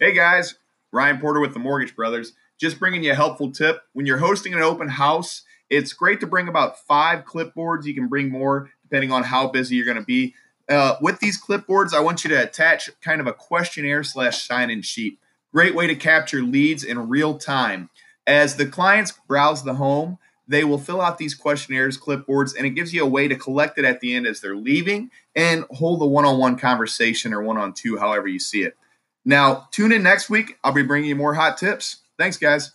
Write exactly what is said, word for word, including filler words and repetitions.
Hey guys, Ryan Porter with the Mortgage Brothers. Just bringing you a helpful tip. When you're hosting an open house, it's great to bring about five clipboards. You can bring more depending on how busy you're going to be. Uh, with these clipboards, I want you to attach kind of a questionnaire slash sign-in sheet. Great way to capture leads in real time. As the clients browse the home, they will fill out these questionnaires, clipboards, and it gives you a way to collect it at the end as they're leaving and hold a one-on-one conversation or one-on-two, however you see it. Now, tune in next week. I'll be bringing you more hot tips. Thanks, guys.